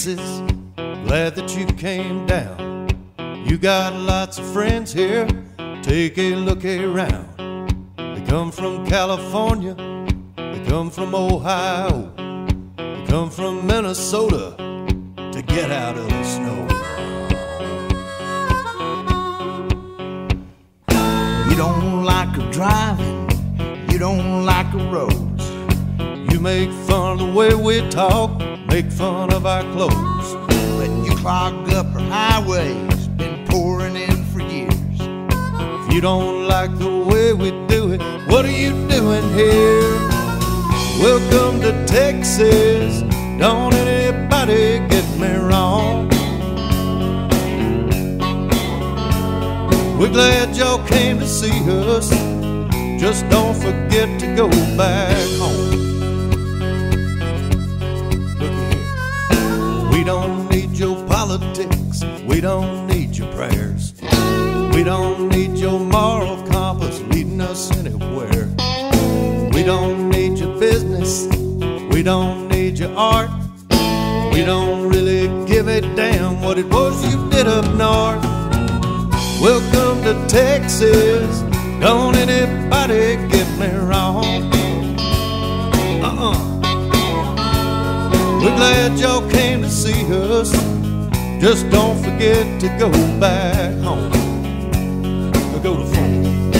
Texas, glad that you came down. You got lots of friends here, take a look around. They come from California, they come from Ohio, they come from Minnesota to get out of the snow. You don't like her driving, you don't like her roads. You make fun of the way we talk, make fun of our clothes. But you clog up her highways, been pouring in for years. If you don't like the way we do it, what are you doing here? Welcome to Texas, don't anybody get me wrong. We're glad y'all came to see us, just don't forget to go back home. We don't need your politics, we don't need your prayers. We don't need your moral compass leading us anywhere. We don't need your business, we don't need your art. We don't really give a damn what it was you did up north. Welcome to Texas, don't anybody get me wrong. We're glad y'all came to see us, just don't forget to go back home. Go to phone.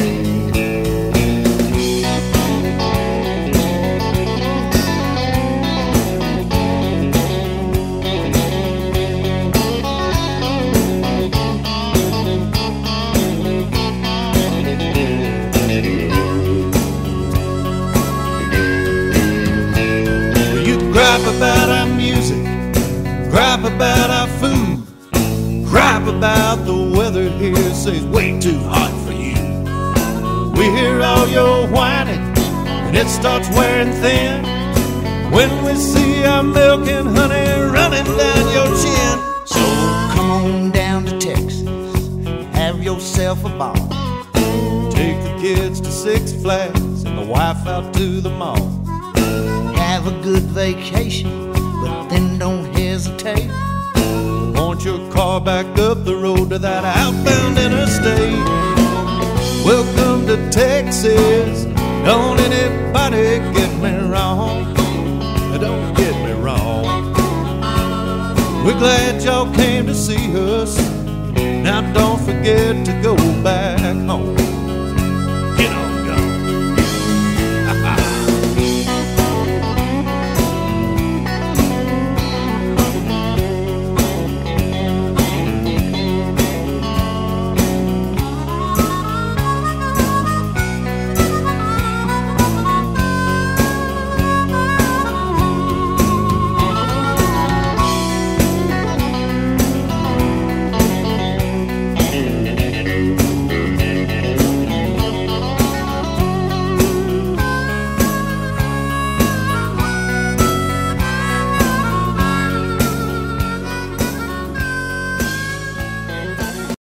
Gripe about our music, gripe about our food, gripe about the weather here, say it's way too hot for you. We hear all your whining, and it starts wearing thin when we see our milk and honey running down your chin. So come on down to Texas, have yourself a ball. Take the kids to Six Flags and the wife out to the mall. Have a good vacation, but then don't hesitate. Want your car back up the road to that outbound interstate. Welcome to Texas, don't anybody get me wrong. Don't get me wrong. We're glad y'all came to see us, now don't forget to go back home.